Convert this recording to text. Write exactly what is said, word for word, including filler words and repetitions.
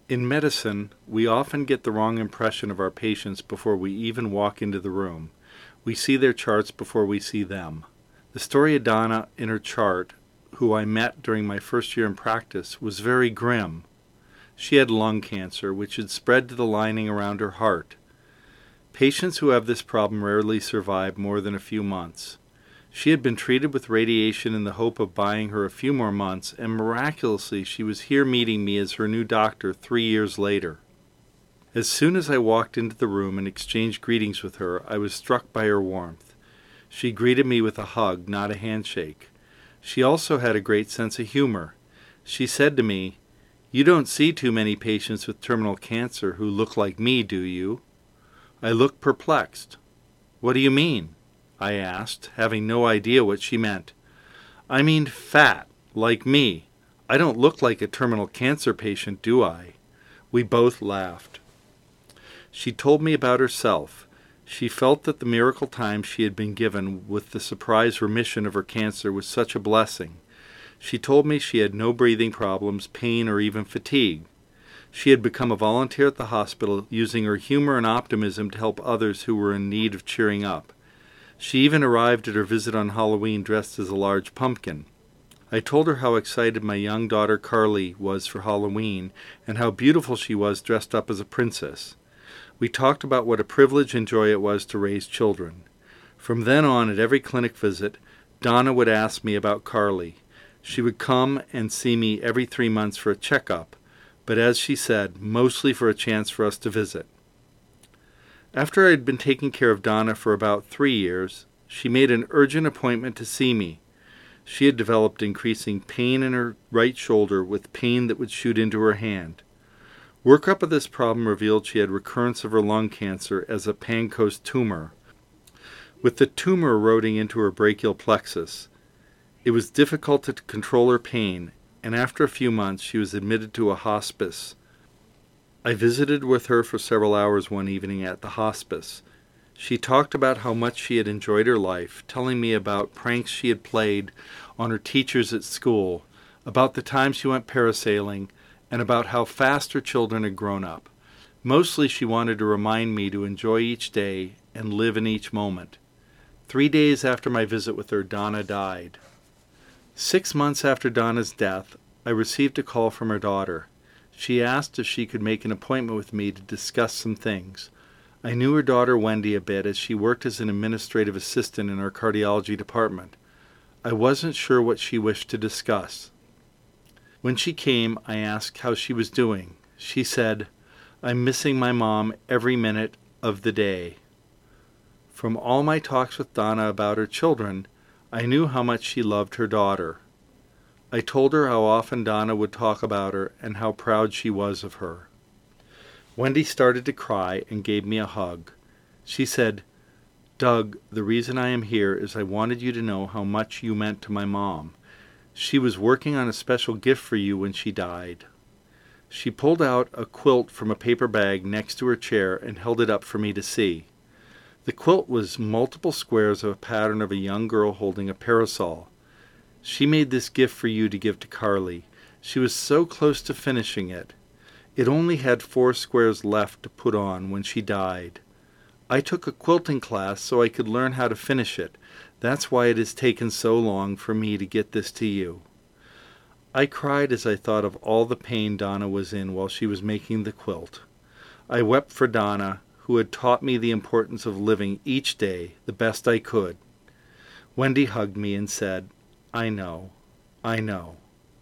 In medicine, we often get the wrong impression of our patients before we even walk into the room. We see their charts before we see them. The story of Donna in her chart, who I met during my first year in practice, was very grim. She had lung cancer, which had spread to the lining around her heart. Patients who have this problem rarely survive more than a few months. She had been treated with radiation in the hope of buying her a few more months, and miraculously she was here meeting me as her new doctor three years later. As soon as I walked into the room and exchanged greetings with her, I was struck by her warmth. She greeted me with a hug, not a handshake. She also had a great sense of humor. She said to me, "You don't see too many patients with terminal cancer who look like me, do you?" I looked perplexed. "What do you mean?" I asked, having no idea what she meant. "I mean fat, like me. I don't look like a terminal cancer patient, do I?" We both laughed. She told me about herself. She felt that the miracle time she had been given with the surprise remission of her cancer was such a blessing. She told me she had no breathing problems, pain, or even fatigue. She had become a volunteer at the hospital, using her humor and optimism to help others who were in need of cheering up. She even arrived at her visit on Halloween dressed as a large pumpkin. I told her how excited my young daughter Carly was for Halloween and how beautiful she was dressed up as a princess. We talked about what a privilege and joy it was to raise children. From then on, at every clinic visit, Donna would ask me about Carly. She would come and see me every three months for a checkup, but as she said, mostly for a chance for us to visit. After I had been taking care of Donna for about three years, she made an urgent appointment to see me. She had developed increasing pain in her right shoulder with pain that would shoot into her hand. Workup of this problem revealed she had recurrence of her lung cancer as a Pancoast tumor, with the tumor eroding into her brachial plexus. It was difficult to control her pain, and after a few months she was admitted to a hospice. I visited with her for several hours one evening at the hospice. She talked about how much she had enjoyed her life, telling me about pranks she had played on her teachers at school, about the time she went parasailing, and about how fast her children had grown up. Mostly she wanted to remind me to enjoy each day and live in each moment. Three days after my visit with her, Donna died. Six months after Donna's death, I received a call from her daughter. She asked if she could make an appointment with me to discuss some things. I knew her daughter Wendy a bit as she worked as an administrative assistant in our cardiology department. I wasn't sure what she wished to discuss. When she came, I asked how she was doing. She said, "I'm missing my mom every minute of the day." From all my talks with Donna about her children, I knew how much she loved her daughter. I told her how often Donna would talk about her and how proud she was of her. Wendy started to cry and gave me a hug. She said, "Doug, the reason I am here is I wanted you to know how much you meant to my mom. She was working on a special gift for you when she died." She pulled out a quilt from a paper bag next to her chair and held it up for me to see. The quilt was multiple squares of a pattern of a young girl holding a parasol. "She made this gift for you to give to Carly. She was so close to finishing it. It only had four squares left to put on when she died. I took a quilting class so I could learn how to finish it. That's why it has taken so long for me to get this to you." I cried as I thought of all the pain Donna was in while she was making the quilt. I wept for Donna, who had taught me the importance of living each day the best I could. Wendy hugged me and said, "I know, I know."